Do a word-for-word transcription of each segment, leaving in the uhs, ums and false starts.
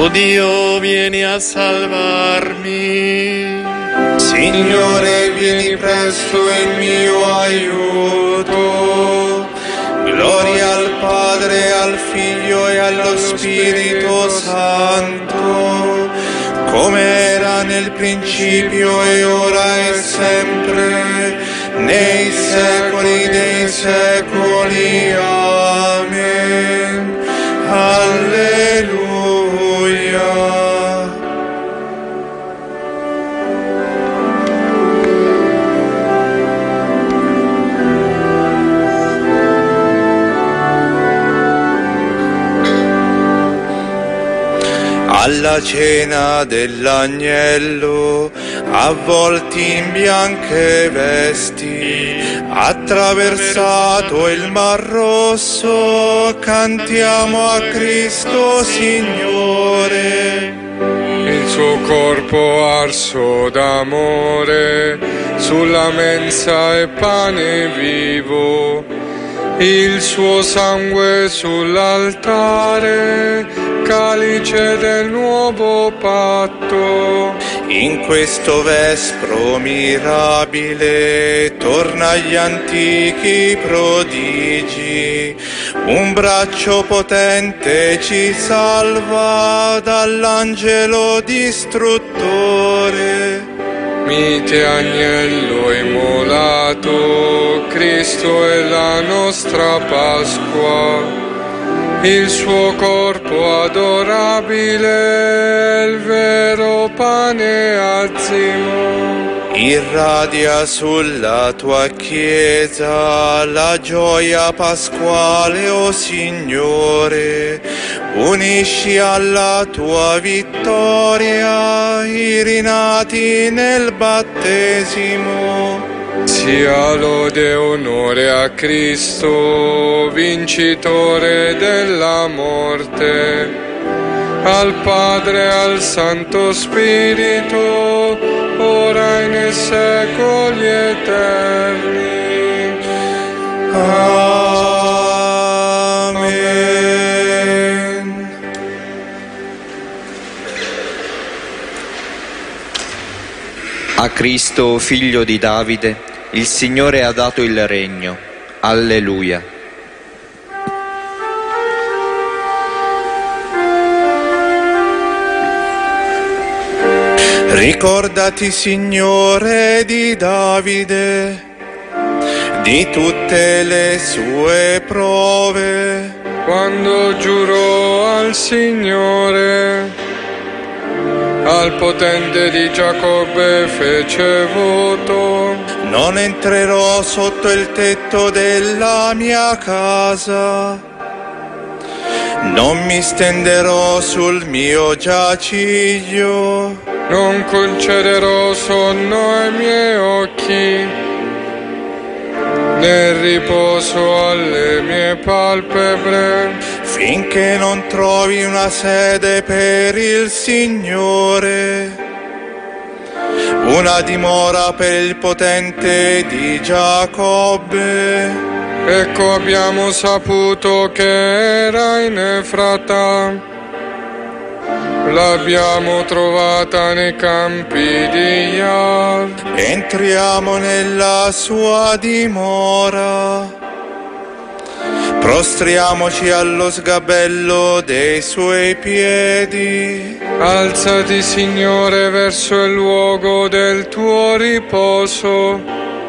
Oh Dio, vieni a salvarmi. Signore, vieni presto in mio aiuto. Gloria al Padre, al Figlio e allo Spirito Santo, come era nel principio e ora e sempre, nei secoli dei secoli. Amen. Alleluia. Alla cena dell'agnello, avvolti in bianche vesti, attraversato il Mar Rosso, cantiamo a Cristo Signore. Il suo corpo arso d'amore, sulla mensa è pane vivo, il suo sangue sull'altare, calice del nuovo patto. In questo vespro mirabile torna agli antichi prodigi, un braccio potente ci salva dall'angelo distruttore. Mite agnello immolato, Cristo è la nostra Pasqua. Il suo corpo adorabile, il vero pane azimo. Irradia sulla tua Chiesa la gioia pasquale, o Signore. Unisci alla tua vittoria i rinati nel battesimo. Sia lode e onore a Cristo, vincitore della morte, al Padre e al Santo Spirito, ora e nei secoli eterni. Amen. A Cristo, figlio di Davide, il Signore ha dato il regno. Alleluia. Ricordati, Signore, di Davide, di tutte le sue prove, quando giurò al Signore. Al potente di Giacobbe fece voto: non entrerò sotto il tetto della mia casa, non mi stenderò sul mio giaciglio, non concederò sonno ai miei occhi, né riposo alle mie palpebre, finché non trovi una sede per il Signore, una dimora per il potente di Giacobbe. Ecco, abbiamo saputo che era in Efrata, l'abbiamo trovata nei campi di Iav. Entriamo nella sua dimora, prostriamoci allo sgabello dei suoi piedi. Alzati, Signore, verso il luogo del tuo riposo.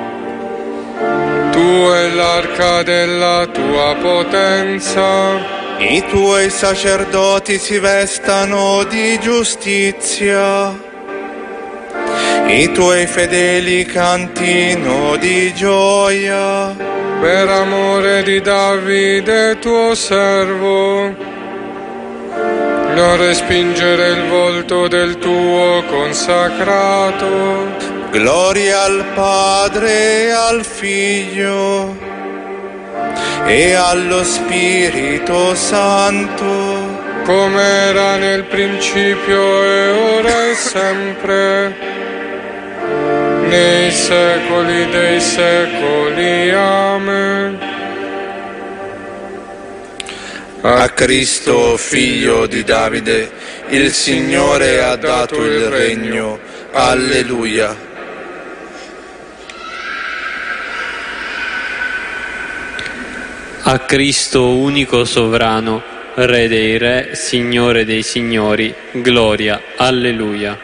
Tu è l'arca della tua potenza. I tuoi sacerdoti si vestano di giustizia, i tuoi fedeli cantino di gioia. Per amore di Davide tuo servo, non respingere il volto del tuo consacrato. Gloria al Padre e al Figlio e allo Spirito Santo, come era nel principio e ora e sempre, nei secoli dei secoli. Amen. A Cristo, figlio di Davide, il Signore ha dato il regno. Alleluia. A Cristo, unico sovrano, Re dei re, Signore dei signori, gloria. Alleluia.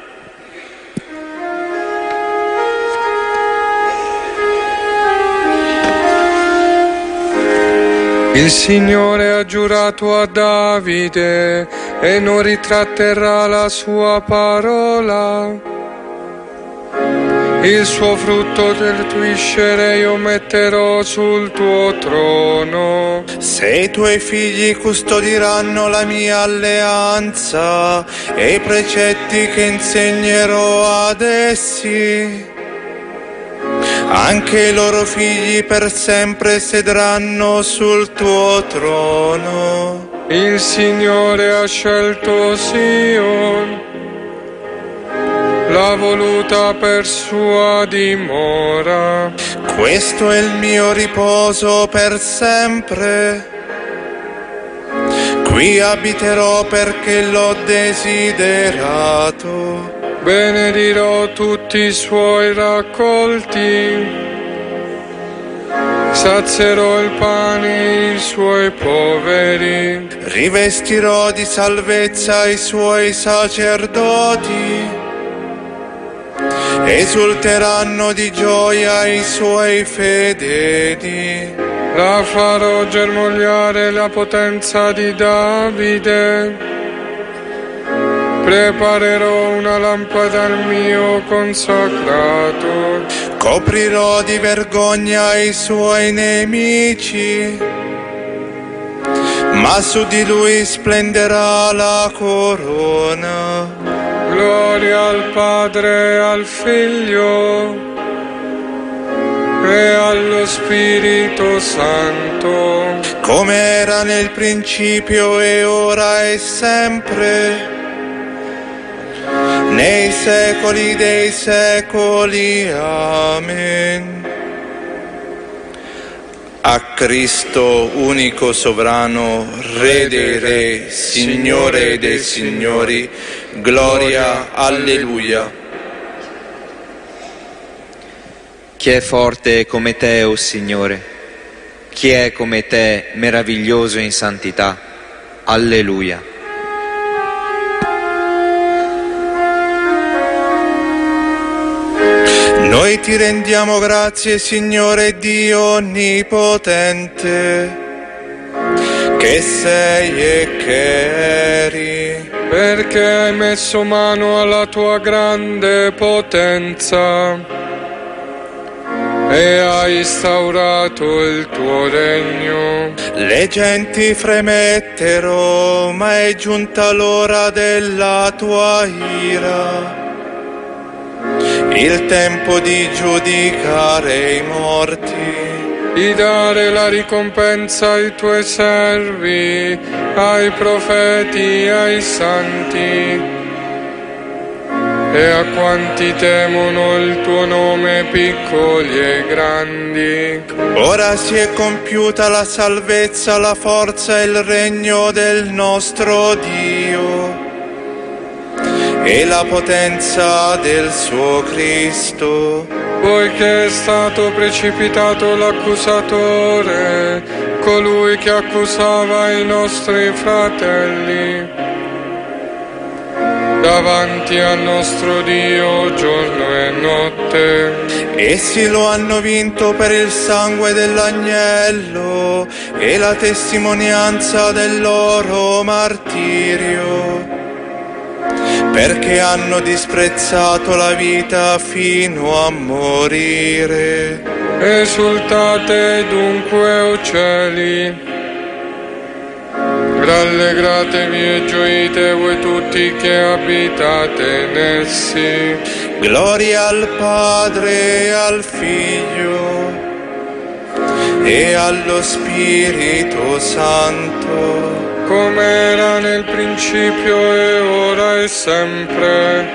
Il Signore ha giurato a Davide e non ritratterà la sua parola. Il suo frutto del tuo iscere io metterò sul tuo trono. Se i tuoi figli custodiranno la mia alleanza e i precetti che insegnerò ad essi, anche i loro figli per sempre sedranno sul tuo trono. Il Signore ha scelto Sion, l'ha voluta per sua dimora. Questo è il mio riposo per sempre. Qui abiterò perché l'ho desiderato. Benedirò tutti i suoi raccolti, sazierò il pane i suoi poveri. Rivestirò di salvezza i suoi sacerdoti, esulteranno di gioia i suoi fedeli. La farò germogliare la potenza di Davide. Preparerò una lampada al mio consacrato. Coprirò di vergogna i suoi nemici, ma su di lui splenderà la corona. Gloria al Padre e al Figlio e allo Spirito Santo, come era nel principio e ora e sempre, nei secoli dei secoli. Amen. A Cristo, unico sovrano, Re dei re, Signore dei signori, gloria. Alleluia. Chi è forte come te, o Signore? Chi è come te, meraviglioso in santità? Alleluia. Noi ti rendiamo grazie, Signore Dio onnipotente, che sei e che eri, perché hai messo mano alla tua grande potenza e hai instaurato il tuo regno. Le genti fremettero, ma è giunta l'ora della tua ira, il tempo di giudicare i morti, di dare la ricompensa ai tuoi servi, ai profeti, ai santi e a quanti temono il tuo nome, piccoli e grandi. Ora si è compiuta la salvezza, la forza e il regno del nostro Dio e la potenza del suo Cristo. Poiché è stato precipitato l'accusatore, colui che accusava i nostri fratelli, davanti al nostro Dio giorno e notte. Essi lo hanno vinto per il sangue dell'agnello e la testimonianza del loro martirio, perché hanno disprezzato la vita fino a morire. Esultate dunque, o cieli, rallegratevi e gioite voi tutti che abitate in essi. Gloria al Padre e al Figlio e allo Spirito Santo, come era nel principio e ora e sempre,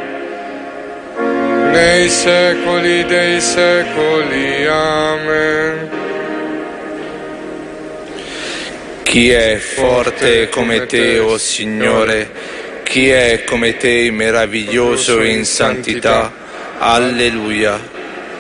nei secoli dei secoli. Amen. Chi è forte come te, o Signore? Chi è come te meraviglioso in santità? Alleluia.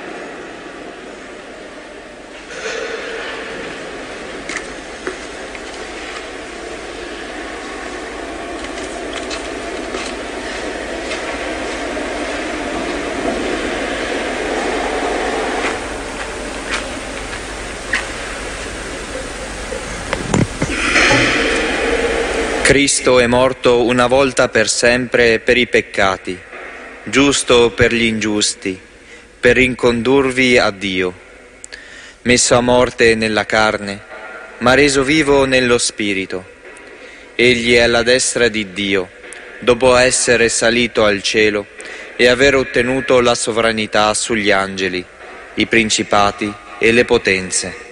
Cristo è morto una volta per sempre per i peccati, giusto per gli ingiusti, per ricondurvi a Dio. Messo a morte nella carne, ma reso vivo nello Spirito. Egli è alla destra di Dio, dopo essere salito al cielo e aver ottenuto la sovranità sugli angeli, i principati e le potenze.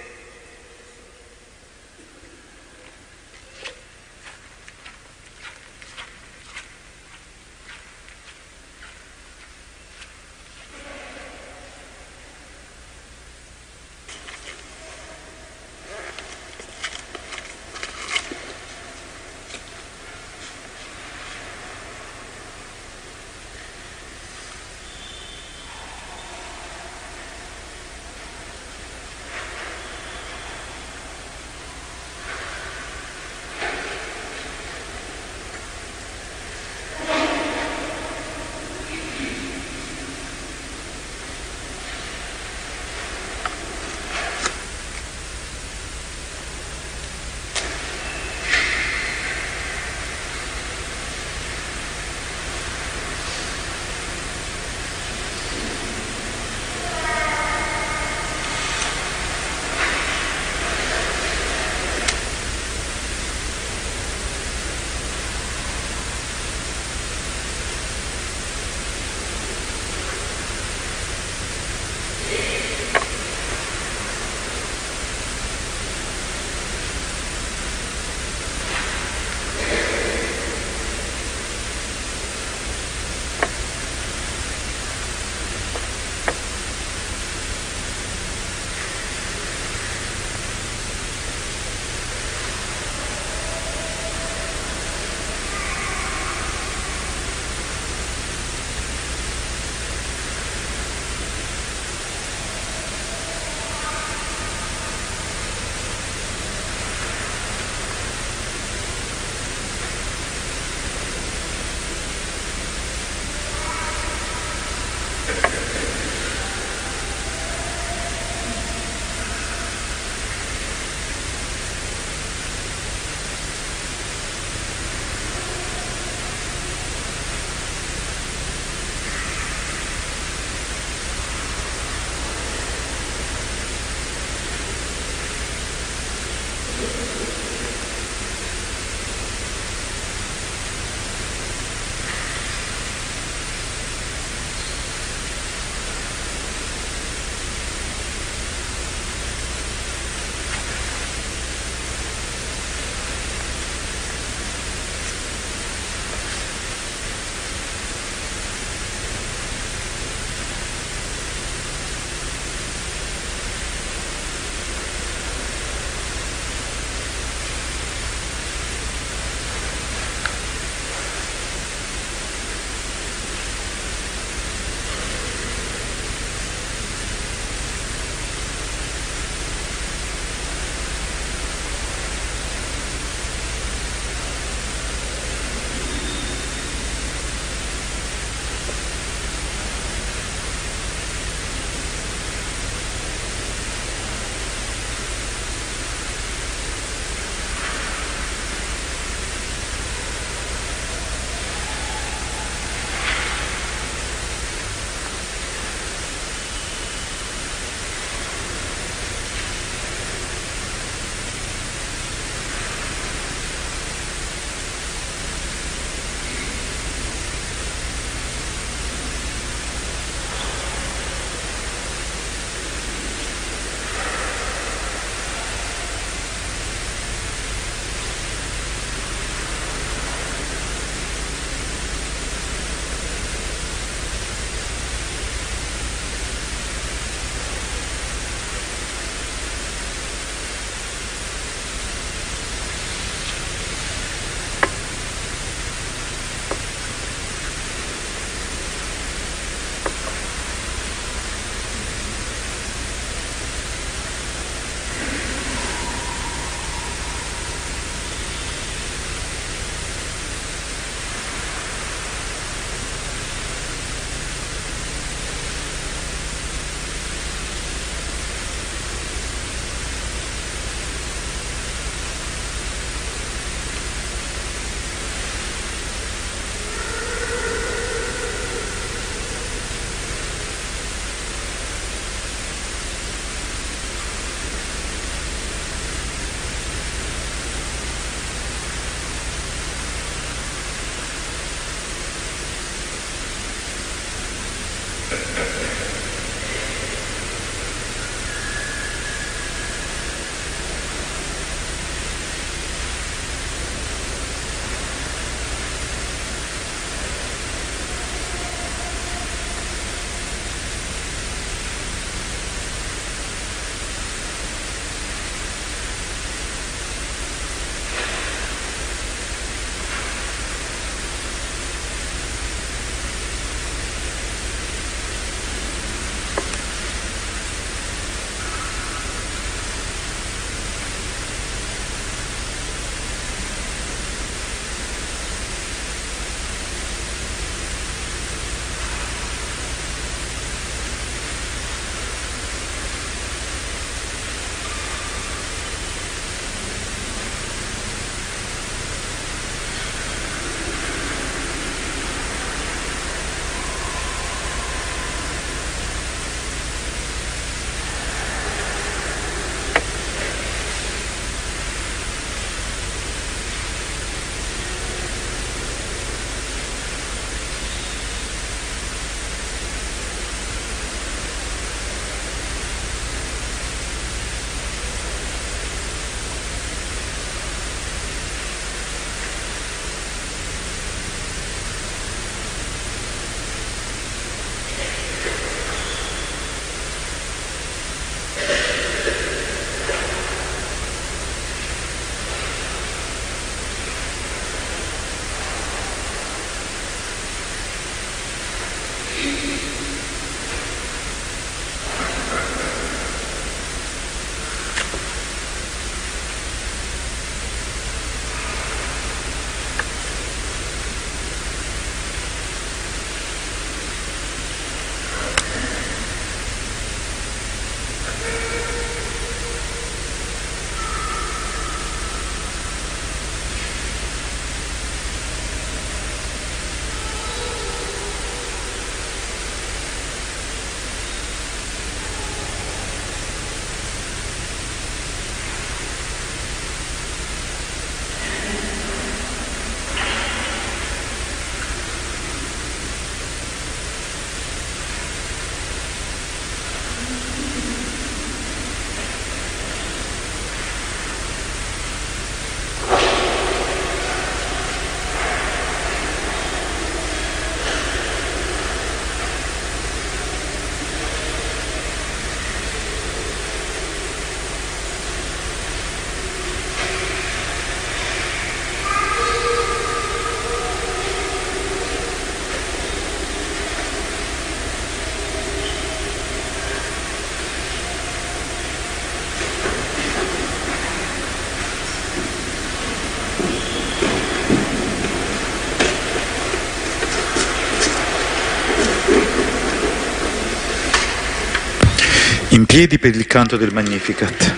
In piedi per il canto del Magnificat.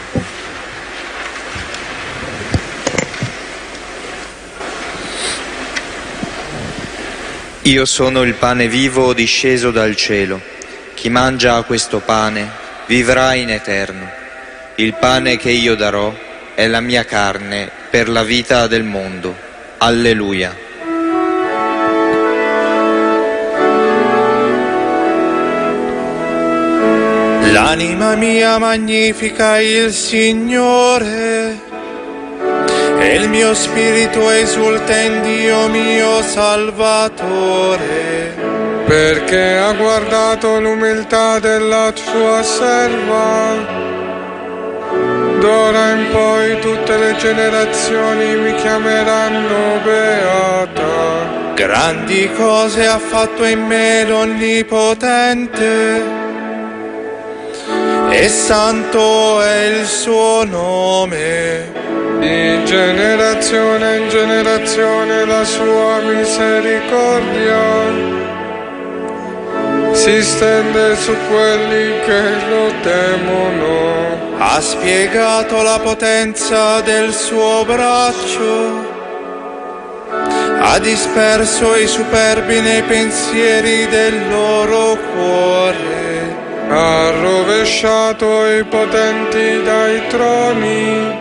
Io sono il pane vivo disceso dal cielo. Chi mangia questo pane vivrà in eterno. Il pane che io darò è la mia carne per la vita del mondo. Alleluia. L'anima mia magnifica il Signore, e il mio spirito esulta in Dio mio Salvatore, perché ha guardato l'umiltà della sua serva. D'ora in poi tutte le generazioni mi chiameranno beata. Grandi cose ha fatto in me l'Onnipotente, e santo è il suo nome. Di generazione in generazione la sua misericordia si stende su quelli che lo temono. Ha spiegato la potenza del suo braccio, ha disperso i superbi nei pensieri del loro cuore. Ha rovesciato i potenti dai troni,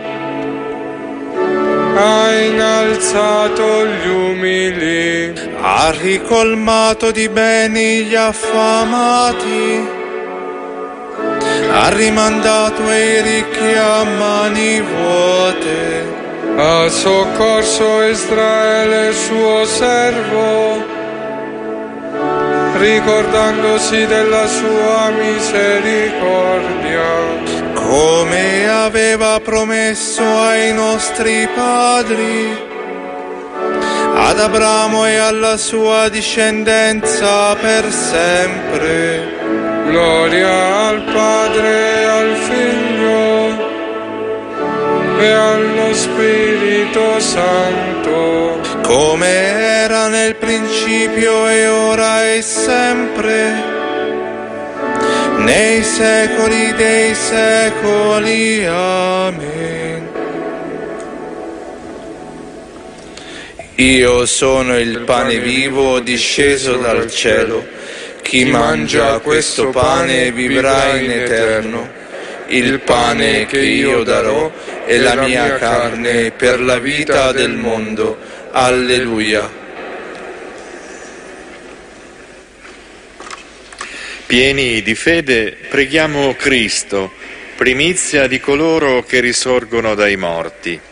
ha innalzato gli umili, ha ricolmato di beni gli affamati, ha rimandato i ricchi a mani vuote. Ha soccorso Israele suo servo, ricordandosi della sua misericordia, come aveva promesso ai nostri padri, ad Abramo e alla sua discendenza per sempre. Gloria al Padre e al Figlio e allo Spirito Santo, come era nel principio e ora e sempre, nei secoli dei secoli. Amen. Io sono il pane vivo disceso dal cielo. Chi mangia questo pane vivrà in eterno. Il pane che io darò è la mia carne per la vita del mondo. Alleluia. Pieni di fede, preghiamo Cristo, primizia di coloro che risorgono dai morti.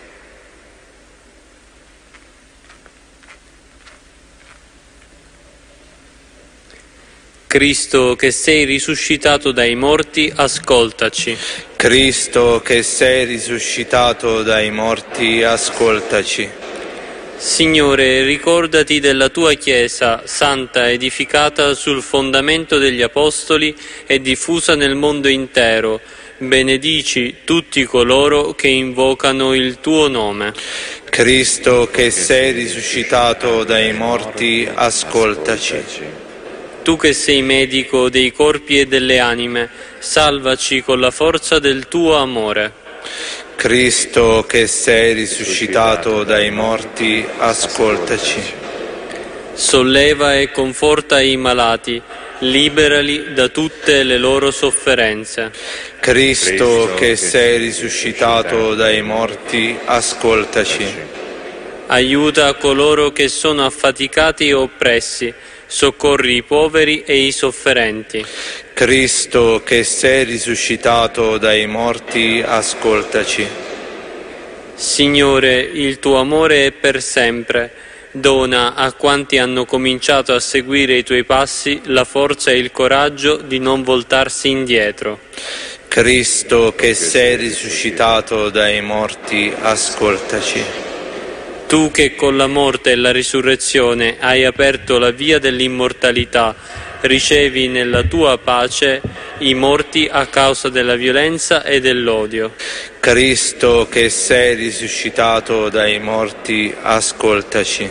Cristo, che sei risuscitato dai morti, ascoltaci. Cristo, che sei risuscitato dai morti, ascoltaci. Signore, ricordati della tua Chiesa, santa, edificata sul fondamento degli Apostoli e diffusa nel mondo intero. Benedici tutti coloro che invocano il tuo nome. Cristo, che sei risuscitato dai morti, ascoltaci. Tu che sei medico dei corpi e delle anime, salvaci con la forza del tuo amore. Cristo, che sei risuscitato dai morti, ascoltaci. Solleva e conforta i malati, liberali da tutte le loro sofferenze. Cristo, che sei risuscitato dai morti, ascoltaci. Aiuta coloro che sono affaticati e oppressi, soccorri i poveri e i sofferenti. Cristo, che sei risuscitato dai morti, ascoltaci. Signore, il tuo amore è per sempre. Dona a quanti hanno cominciato a seguire i tuoi passi la forza e il coraggio di non voltarsi indietro. Cristo, che sei risuscitato dai morti, ascoltaci. Tu che con la morte e la risurrezione hai aperto la via dell'immortalità, ricevi nella tua pace i morti a causa della violenza e dell'odio. Cristo, che sei risuscitato dai morti, ascoltaci.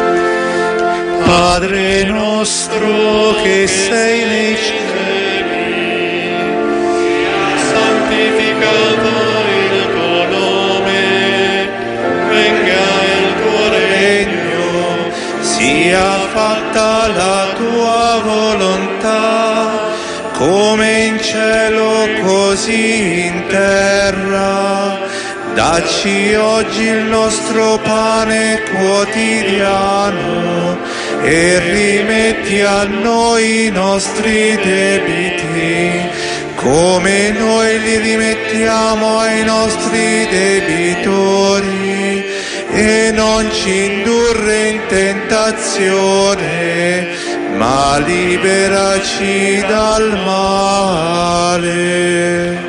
Padre nostro che sei nei cieli, terra. Dacci oggi il nostro pane quotidiano e rimetti a noi i nostri debiti, come noi li rimettiamo ai nostri debitori, e non ci indurre in tentazione, ma liberaci dal male.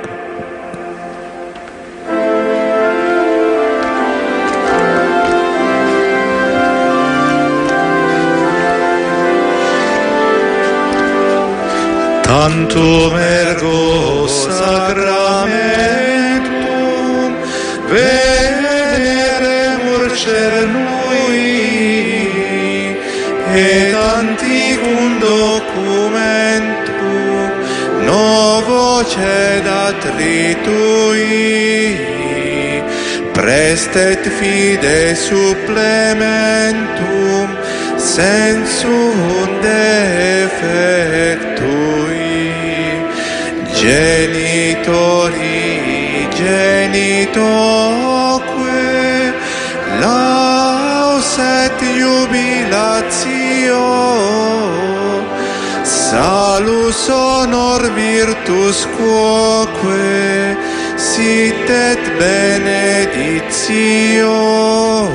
Tantum ergo sacramentum veneremur cernui, et antiquum documentum novo cedat ritui, prestet fide supplementum sensum defectui. Genitori genitoque laus et jubilatio, salus honor virtus quoque sit et beneditio,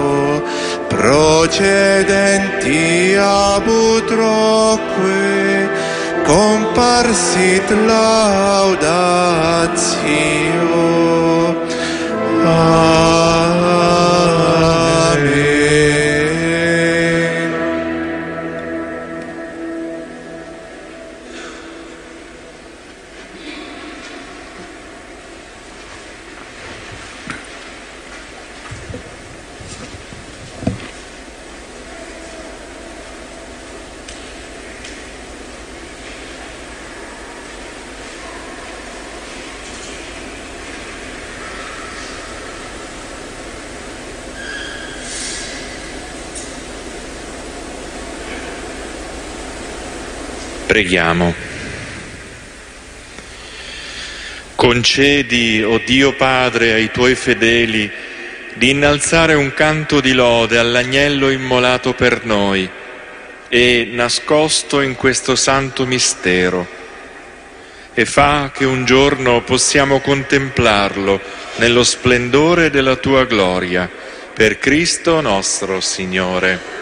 procedenti ab utroque comparsit laudatio. Amen. Preghiamo. Concedi, o Dio Padre, ai Tuoi fedeli di innalzare un canto di lode all'agnello immolato per noi e nascosto in questo santo mistero, e fa che un giorno possiamo contemplarlo nello splendore della Tua gloria, per Cristo nostro Signore.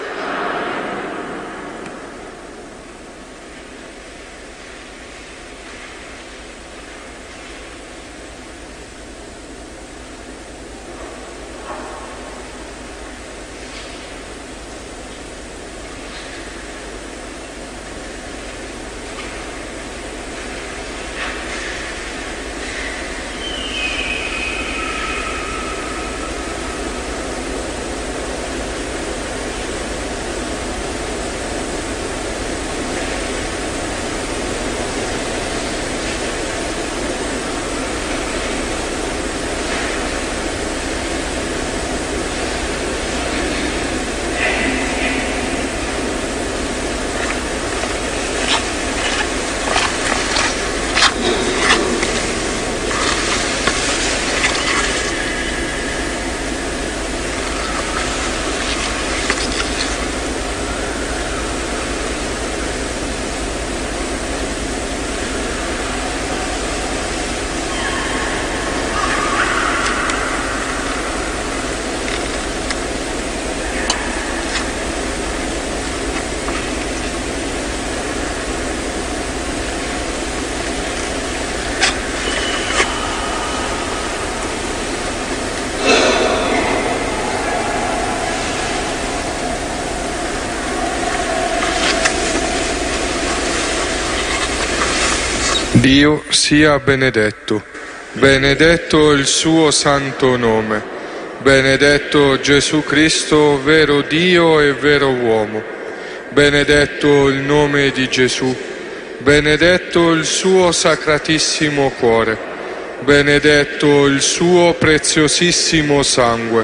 Dio sia benedetto, benedetto il suo santo nome, benedetto Gesù Cristo, vero Dio e vero uomo, benedetto il nome di Gesù, benedetto il suo sacratissimo cuore, benedetto il suo preziosissimo sangue,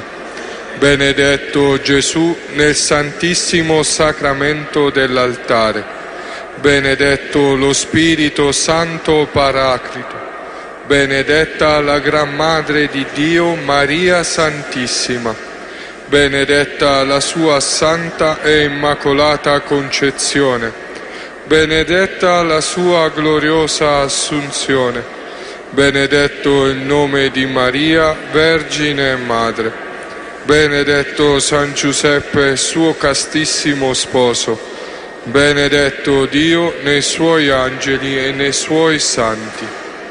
benedetto Gesù nel santissimo sacramento dell'altare, benedetto lo Spirito Santo Paraclito, benedetta la Gran Madre di Dio, Maria Santissima, benedetta la sua Santa e Immacolata Concezione, benedetta la sua gloriosa Assunzione, benedetto il nome di Maria, Vergine e Madre, benedetto San Giuseppe, suo castissimo sposo, benedetto Dio nei suoi angeli e nei suoi santi.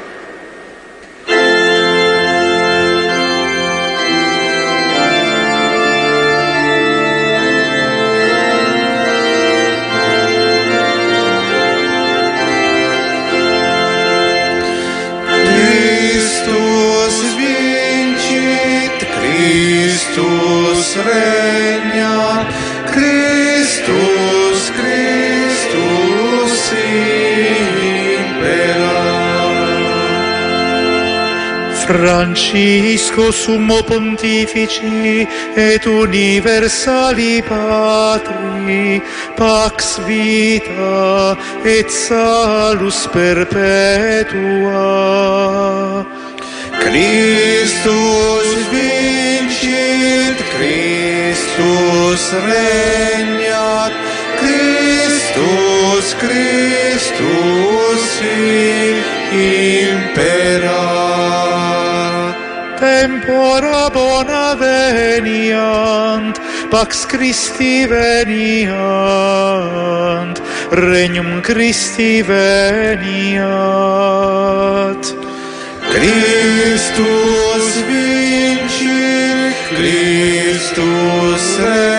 Regna Christus, Christus impera. Francisco, Summo Pontifici et Universali Patri, Pax Vita et Salus Perpetua. Christus vincit, Christus regnat, Christus, Christus imperat. Tempora bona veniant, Pax Christi veniant, Regnum Christi veniat. Christus vincit, Christus regnat,